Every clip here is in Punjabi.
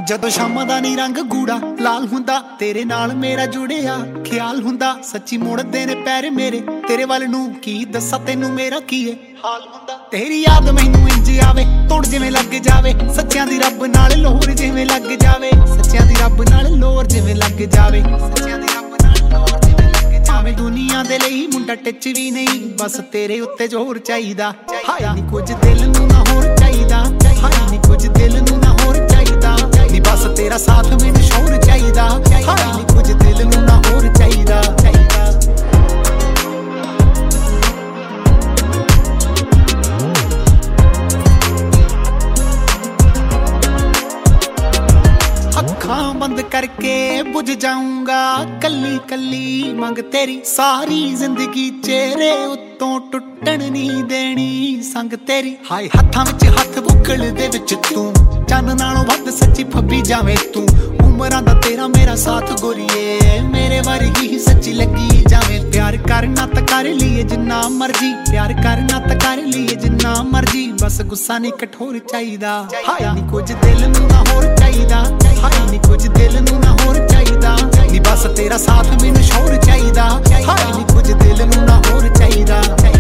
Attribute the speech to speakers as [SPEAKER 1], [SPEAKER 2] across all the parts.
[SPEAKER 1] ਜਦੋਂ ਸ਼ਾਮਾਂ ਦਾ ਨੀ ਰੰਗ ਗੂੜਾ ਲਾਲ ਹੁੰਦਾ ਤੇਰੇ ਨਾਲ ਮੇਰਾ ਜੁੜਿਆ ਖਿਆਲ ਹੁੰਦਾ ਸੱਚੀ ਮੁੜਦੇ ਨੇ ਪੈਰ ਮੇਰੇ ਤੇਰੇ ਵੱਲ ਨੂੰ ਕੀ ਦੱਸਾਂ ਤੈਨੂੰ ਮੇਰਾ ਕੀ ਏ ਹਾਲ ਹੁੰਦਾ ਤੇਰੀ ਯਾਦ ਮੈਨੂੰ ਇੰਜ ਆਵੇ ਤੋੜ ਜਿਵੇਂ ਲੱਗ ਜਾਵੇ ਸੱਚਿਆਂ ਦੀ ਰੱਬ ਨਾਲ ਲੋਰ ਜਿਵੇਂ ਲੱਗ ਜਾਵੇ ਸੱਚਿਆਂ ਦੀ ਰੱਬ ਨਾਲ ਲੋਰ ਜਿਵੇਂ ਲੱਗ ਜਾਵੇ ਸੱਚਿਆਂ ਦੀ ਰੱਬ ਨਾਲ ਲੋਰ ਜਿਵੇਂ ਲੱਗ ਜਾਵੇ ਦੁਨੀਆ ਦੇ ਲਈ ਮੁੰਡਾ ਟਿੱਚ ਵੀ ਨਹੀਂ ਬਸ ਤੇਰੇ ਉੱਤੇ ਜ਼ੋਰ ਚਾਹੀਦਾ ਹਾਏ ਨੀ ਕੁਝ ਦਿਲ ਨੂੰ ਨਾ ਹੋਰ ਚਾਹੀਦਾ ਹਾਏ ਨੀ ਕੁਝ ਦਿਲ ਨੂੰ ਨਾ ਹੋਰ ਚਾਹੀਦਾ ਨੀ ਬਸ ਤੇਰਾ ਸਾਥ ਮੈਨੂੰ ਸ਼ੌਰ ਚਾਹੀਦਾ ਹਾਏ ਨੀ ਕੁਝ ਦਿਲ ਨੂੰ ਨਾ ਹੋਰ ਚਾਹੀਦਾ ਅੱਖਾਂ ਬੰਦ ਕਰਕੇ ਬੁਝ ਜਾਊਂਗਾ ਕੱਲੀ ਕੱਲੀ ਮੰਗ ਤੇਰੀ ਸਾਰੀ ਜ਼ਿੰਦਗੀ ਚਿਹਰੇ ਉੱਤੋਂ ਟੁੱਟਣ ਨਹੀਂ ਦੇਣੀ ਸੰਗ ਤੇਰੀ ਹਾਏ ਹੱਥਾਂ ਵਿੱਚ ਹੱਥ ਬੁੱਕਲ ਦੇ ਵਿੱਚ ਤੂੰ ਚੰਨ ਨਾਲੋਂ ਵੱਧ ਸੱਚੀ ਫੱਬੀ ਜਾਵੇਂ ਤੂੰ ਉਮਰਾਂ ਦਾ ਤੇਰਾ ਮੇਰਾ ਸਾਥ ਗੋਰੀਏ ਮੇਰੇ ਵਰਗੀ ਹੀ ਸੱਚੀ ਲੱਗੀ ਜਾਵੇਂ ਪਿਆਰ ਕਰਨਾ ਤਾਂ ਕਰ ਲਈਏ ਜਿੰਨਾ ਮਰਜੀ ਪਿਆਰ ਕਰਨਾ ਤਾਂ ਕਰ ਲਈਏ ਜਿੰਨਾ ਮਰਜੀ ਬਸ ਗੁੱਸਾ ਨਹੀਂ ਕਠੋਰ ਚਾਹੀਦਾ ਹਾਏ ਨੀ ਕੁਝ ਦਿਲ ਨੂੰ ਨਾ ਹੋਰ ਚਾਹੀਦਾ ਹਾਏ ਨੀ ਕੁਝ ਦਿਲ ਨੂੰ ਨਾ ਹੋਰ ਚਾਹੀਦਾ ਨੀ ਬਸ ਤੇਰਾ ਸਾਥ ਮੈਨੂੰ ਸ਼ੌਰ ਚਾਹੀਦਾ ਹਾਏ ਨੀ ਕੁਝ ਦਿਲ ਨੂੰ ਨਾ ਹੋਰ ਚਾਹੀਦਾ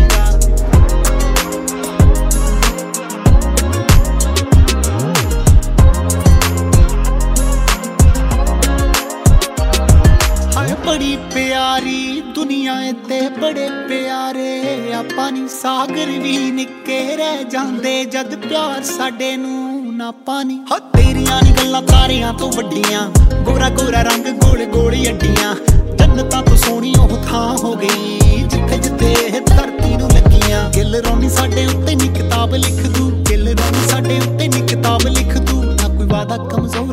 [SPEAKER 1] बड़ी प्यारी दुनिया ते बड़े प्यारे आपां नी सागर भी निक्के रह जांदे जद प्यार साडे नू ना पानी हो तेरियां नी गल्लां तारियां तो वड्डियां गोरा गोरा रंग गोल गोल अड्डियां जन्नतां तो सोहनी ओह थां हो गई जिथे जिथे धरती नू लगियां गिल रौनी साडे उत्ते नी किताब लिख दूं गिल रौनी साडे उत्ते नी किताब लिख दूं ना कोई वादा कमजोर